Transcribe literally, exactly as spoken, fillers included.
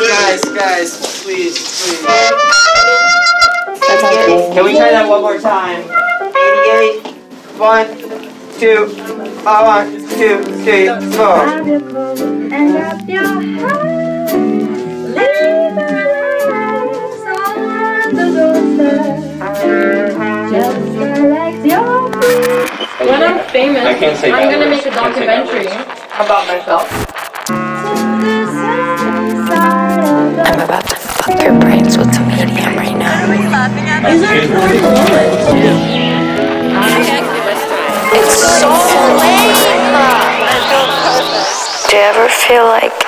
Guys, guys, please, please. That's okay. Can we try that one more time? eighty-eight. One, two, uh, one, two, three, four. Grab your coat and wrap your heart. Leave our lives on the doorstep. Just select your feet. When I'm famous, I can't say I'm that gonna words. make a Can't say that documentary words. about myself. I'm about to fuck your brains with some medium right now. These are four bullets. It's so lame! Do you ever feel like